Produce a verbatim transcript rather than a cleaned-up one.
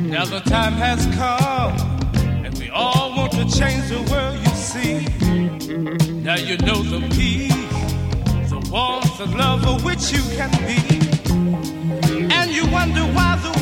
Now the time has come, and we all want to change the world, you see. Now you know the peace, the warmth, the love of which you can be. And you wonder why the